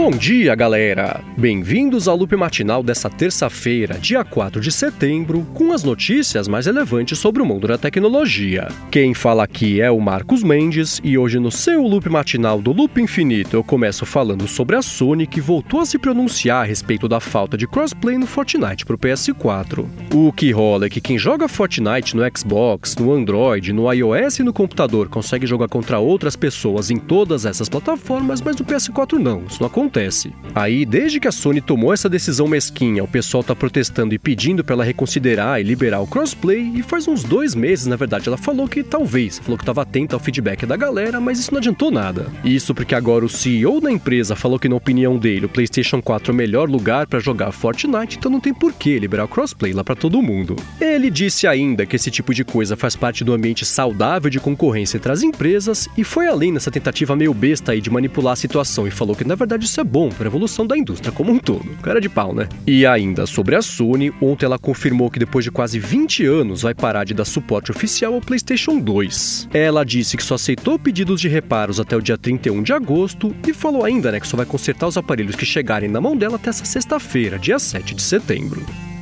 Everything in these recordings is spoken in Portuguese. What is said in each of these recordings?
Bom dia, galera! Bem-vindos ao Loop Matinal dessa terça-feira, dia 4 de setembro, com as notícias mais relevantes sobre o mundo da tecnologia. Quem fala aqui é o Marcos Mendes, e hoje no seu Loop Matinal do Loop Infinito eu começo falando sobre a Sony, que voltou a se pronunciar a respeito da falta de crossplay no Fortnite pro PS4. O que rola é que quem joga Fortnite no Xbox, no Android, no iOS e no computador consegue jogar contra outras pessoas em todas essas plataformas, mas no PS4 não, isso não acontece. Aí, desde que a Sony tomou essa decisão mesquinha, o pessoal tá protestando e pedindo pra ela reconsiderar e liberar o crossplay, e faz uns 2 meses, na verdade, ela falou que talvez, falou que tava atenta ao feedback da galera, mas isso não adiantou nada. Isso porque agora o CEO da empresa falou que, na opinião dele, o PlayStation 4 é o melhor lugar pra jogar Fortnite, então não tem por que liberar o crossplay lá pra todo mundo. Ele disse ainda que esse tipo de coisa faz parte do ambiente saudável de concorrência entre as empresas, e foi além nessa tentativa meio besta aí de manipular a situação, e falou que, na verdade, isso é bom para a evolução da indústria como um todo. Cara de pau, né? E ainda sobre a Sony, ontem ela confirmou que depois de quase 20 anos vai parar de dar suporte oficial ao PlayStation 2. Ela disse que só aceitou pedidos de reparos até o dia 31 de agosto e falou ainda, né, que só vai consertar os aparelhos que chegarem na mão dela até essa sexta-feira, dia 7 de setembro.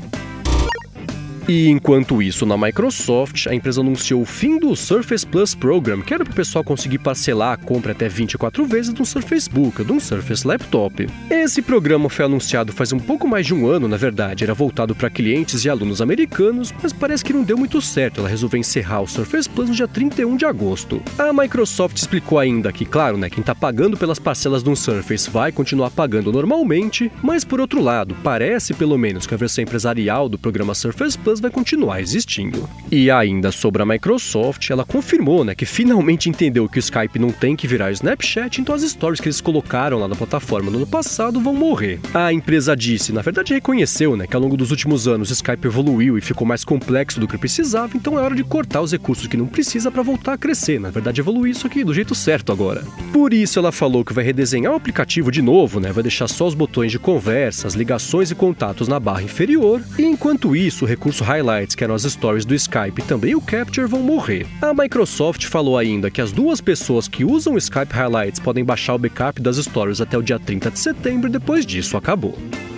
E enquanto isso, na Microsoft, a empresa anunciou o fim do Surface Plus Program, que era para o pessoal conseguir parcelar a compra até 24 vezes de um Surface Book, de um Surface Laptop. Esse programa foi anunciado faz um pouco mais de um ano, na verdade, era voltado para clientes e alunos americanos, mas parece que não deu muito certo, ela resolveu encerrar o Surface Plus no dia 31 de agosto. A Microsoft explicou ainda que, claro, né, quem está pagando pelas parcelas de um Surface vai continuar pagando normalmente, mas por outro lado, parece pelo menos que a versão empresarial do programa Surface Plus vai continuar existindo. E ainda sobre a Microsoft, ela confirmou, né, que finalmente entendeu que o Skype não tem que virar Snapchat, então as stories que eles colocaram lá na plataforma no ano passado vão morrer. A empresa disse, na verdade reconheceu, né, que ao longo dos últimos anos o Skype evoluiu e ficou mais complexo do que precisava, então é hora de cortar os recursos que não precisa para voltar a crescer, na verdade evoluir isso aqui do jeito certo agora. Por isso ela falou que vai redesenhar o aplicativo de novo, né, vai deixar só os botões de conversa, as ligações e contatos na barra inferior, e enquanto isso o recurso Highlights, que eram as stories do Skype, e também o Capture vão morrer. A Microsoft falou ainda que as duas pessoas que usam o Skype Highlights podem baixar o backup das stories até o dia 30 de setembro e depois disso acabou.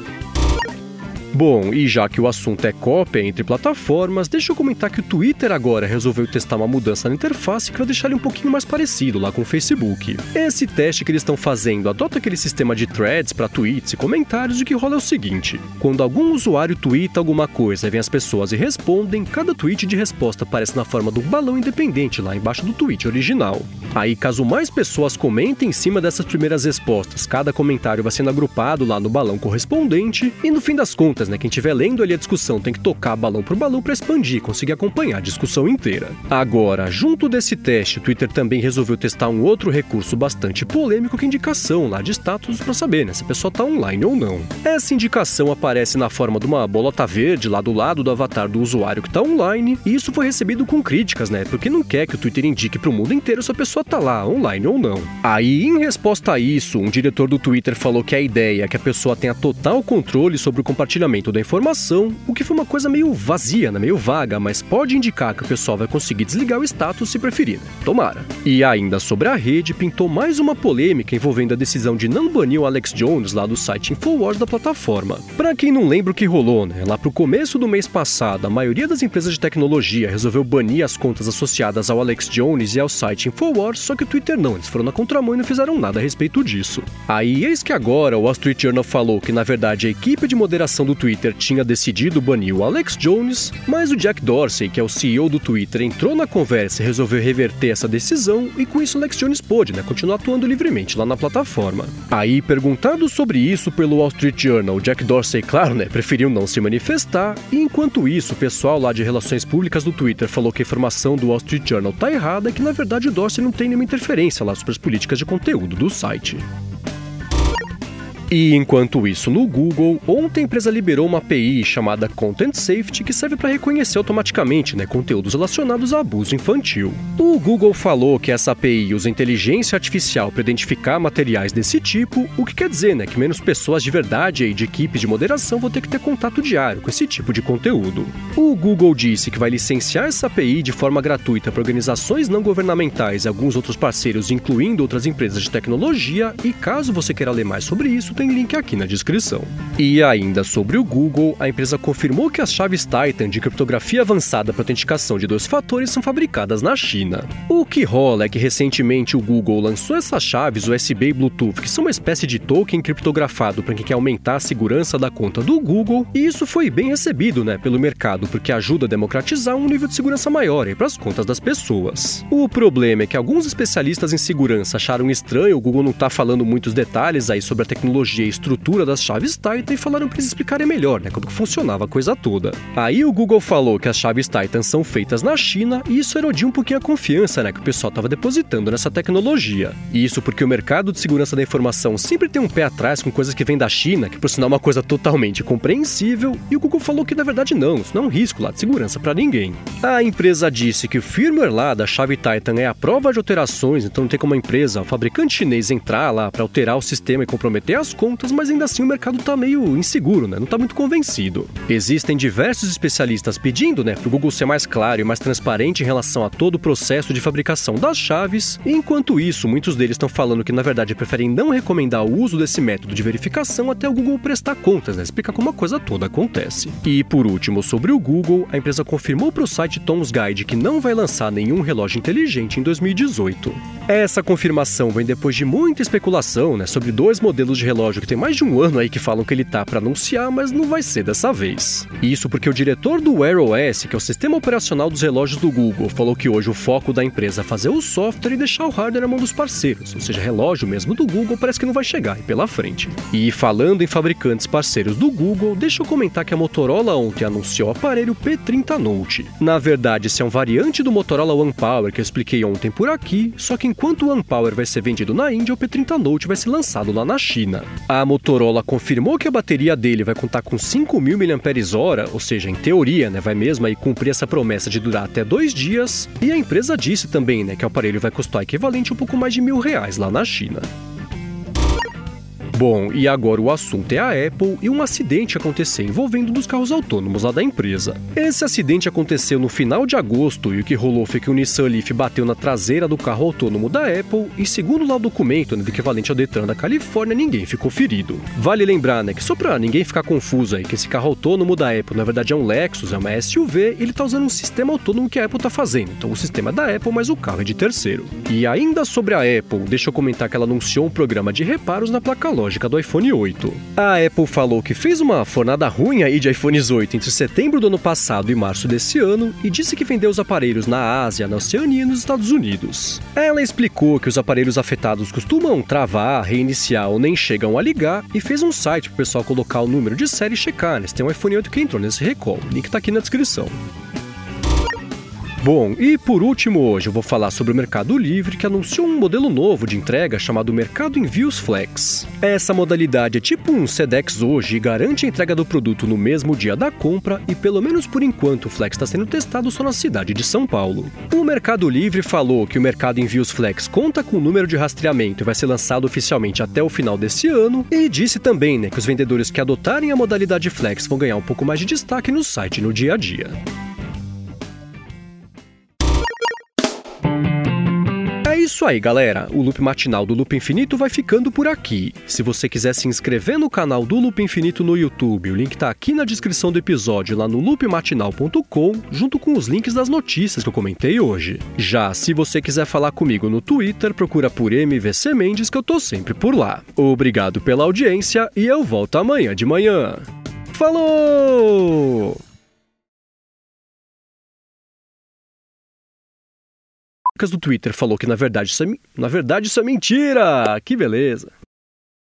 Bom, e já que o assunto é cópia entre plataformas, deixa eu comentar que o Twitter agora resolveu testar uma mudança na interface que vai deixar ele um pouquinho mais parecido lá com o Facebook. Esse teste que eles estão fazendo adota aquele sistema de threads para tweets e comentários, e o que rola é o seguinte: quando algum usuário tweeta alguma coisa e vem as pessoas e respondem, cada tweet de resposta aparece na forma de um balão independente lá embaixo do tweet original. Aí, caso mais pessoas comentem em cima dessas primeiras respostas, cada comentário vai sendo agrupado lá no balão correspondente, e no fim das contas, quem estiver lendo ali a discussão tem que tocar balão por balão para expandir e conseguir acompanhar a discussão inteira. Agora, junto desse teste, o Twitter também resolveu testar um outro recurso bastante polêmico, que é a indicação lá de status para saber, se a pessoa tá online ou não. Essa indicação aparece na forma de uma bolota verde lá do lado do avatar do usuário que tá online, e isso foi recebido com críticas, porque não quer que o Twitter indique pro mundo inteiro se a pessoa tá lá, online ou não. Aí, em resposta a isso, um diretor do Twitter falou que a ideia é que a pessoa tenha total controle sobre o compartilhamento da informação, o que foi uma coisa meio vazia, meio vaga, mas pode indicar que o pessoal vai conseguir desligar o status se preferir. Tomara. E ainda sobre a rede, pintou mais uma polêmica envolvendo a decisão de não banir o Alex Jones lá do site Infowars da plataforma. Pra quem não lembra o que rolou, lá pro começo do mês passado, a maioria das empresas de tecnologia resolveu banir as contas associadas ao Alex Jones e ao site Infowars, só que o Twitter não, eles foram na contramão e não fizeram nada a respeito disso. Aí, eis que agora o Wall Street Journal falou que, na verdade, a equipe de moderação do Twitter tinha decidido banir o Alex Jones, mas o Jack Dorsey, que é o CEO do Twitter, entrou na conversa e resolveu reverter essa decisão, e com isso o Alex Jones pôde, continuar atuando livremente lá na plataforma. Aí, perguntado sobre isso pelo Wall Street Journal, o Jack Dorsey, claro, preferiu não se manifestar, e enquanto isso, o pessoal lá de relações públicas do Twitter falou que a informação do Wall Street Journal tá errada, e que na verdade o Dorsey não tem nenhuma interferência lá sobre as políticas de conteúdo do site. E enquanto isso, no Google, ontem a empresa liberou uma API chamada Content Safety, que serve para reconhecer automaticamente conteúdos relacionados a abuso infantil. O Google falou que essa API usa inteligência artificial para identificar materiais desse tipo, o que quer dizer que menos pessoas de verdade e de equipes de moderação vão ter que ter contato diário com esse tipo de conteúdo. O Google disse que vai licenciar essa API de forma gratuita para organizações não governamentais e alguns outros parceiros, incluindo outras empresas de tecnologia, e caso você queira ler mais sobre isso, tem link aqui na descrição. E ainda sobre o Google, a empresa confirmou que as chaves Titan de criptografia avançada para autenticação de 2 fatores são fabricadas na China. O que rola é que recentemente o Google lançou essas chaves USB e Bluetooth, que são uma espécie de token criptografado para quem quer aumentar a segurança da conta do Google, e isso foi bem recebido, pelo mercado, porque ajuda a democratizar um nível de segurança maior para as contas das pessoas. O problema é que alguns especialistas em segurança acharam estranho o Google não estar falando muitos detalhes aí sobre a tecnologia e estrutura das chaves Titan e falaram para eles explicarem melhor, como que funcionava a coisa toda. Aí o Google falou que as chaves Titan são feitas na China e isso erodia um pouquinho a confiança, que o pessoal estava depositando nessa tecnologia. E isso porque o mercado de segurança da informação sempre tem um pé atrás com coisas que vêm da China, que por sinal é uma coisa totalmente compreensível, e o Google falou que na verdade não, isso não é um risco lá de segurança para ninguém. A empresa disse que o firmware lá da chave Titan é a prova de alterações, então não tem como a empresa, o fabricante chinês, entrar lá para alterar o sistema e comprometer as contas, mas ainda assim o mercado tá meio inseguro, não tá muito convencido. Existem diversos especialistas pedindo, pro Google ser mais claro e mais transparente em relação a todo o processo de fabricação das chaves, e enquanto isso, muitos deles estão falando que na verdade preferem não recomendar o uso desse método de verificação até o Google prestar contas, explicar como a coisa toda acontece. E por último, sobre o Google, a empresa confirmou para o site Tom's Guide que não vai lançar nenhum relógio inteligente em 2018. Essa confirmação vem depois de muita especulação, sobre 2 modelos de relógio que tem mais de um ano aí que falam que ele tá para anunciar, mas não vai ser dessa vez. Isso porque o diretor do Wear OS, que é o sistema operacional dos relógios do Google, falou que hoje o foco da empresa é fazer o software e deixar o hardware na mão dos parceiros, ou seja, relógio mesmo do Google parece que não vai chegar aí pela frente. E falando em fabricantes parceiros do Google, deixa eu comentar que a Motorola ontem anunciou o aparelho P30 Note. Na verdade, esse é um variante do Motorola One Power que eu expliquei ontem por aqui, só que enquanto o One Power vai ser vendido na Índia, o P30 Note vai ser lançado lá na China. A Motorola confirmou que a bateria dele vai contar com 5.000 mAh, ou seja, em teoria, vai mesmo aí cumprir essa promessa de durar até 2 dias, e a empresa disse também, que o aparelho vai custar equivalente a um pouco mais de R$1.000 lá na China. Bom, e agora o assunto é a Apple e um acidente aconteceu envolvendo um dos carros autônomos lá da empresa. Esse acidente aconteceu no final de agosto e o que rolou foi que o Nissan Leaf bateu na traseira do carro autônomo da Apple e, segundo lá o documento, do equivalente ao Detran da Califórnia, ninguém ficou ferido. Vale lembrar, que só pra ninguém ficar confuso aí, que esse carro autônomo da Apple na verdade é um Lexus, é uma SUV, e ele tá usando um sistema autônomo que a Apple tá fazendo. Então o sistema é da Apple, mas o carro é de terceiro. E ainda sobre a Apple, deixa eu comentar que ela anunciou um programa de reparos na placa lógica do iPhone 8. A Apple falou que fez uma fornada ruim aí de iPhones 8 entre setembro do ano passado e março desse ano e disse que vendeu os aparelhos na Ásia, na Oceania e nos Estados Unidos. Ela explicou que os aparelhos afetados costumam travar, reiniciar ou nem chegam a ligar e fez um site para o pessoal colocar o número de série e checar, se tem um iPhone 8 que entrou nesse recall. O link tá aqui na descrição. Bom, e por último hoje eu vou falar sobre o Mercado Livre, que anunciou um modelo novo de entrega chamado Mercado Envios Flex. Essa modalidade é tipo um Sedex hoje e garante a entrega do produto no mesmo dia da compra e, pelo menos por enquanto, o Flex está sendo testado só na cidade de São Paulo. O Mercado Livre falou que o Mercado Envios Flex conta com o número de rastreamento e vai ser lançado oficialmente até o final desse ano e disse também, que os vendedores que adotarem a modalidade Flex vão ganhar um pouco mais de destaque no site no dia a dia. É isso aí, galera. O Loop Matinal do Loop Infinito vai ficando por aqui. Se você quiser se inscrever no canal do Loop Infinito no YouTube, o link tá aqui na descrição do episódio, lá no loopmatinal.com, junto com os links das notícias que eu comentei hoje. Já se você quiser falar comigo no Twitter, procura por MVC Mendes, que eu tô sempre por lá. Obrigado pela audiência e eu volto amanhã de manhã. Falou! Do Twitter falou que na verdade isso é mentira! Que beleza!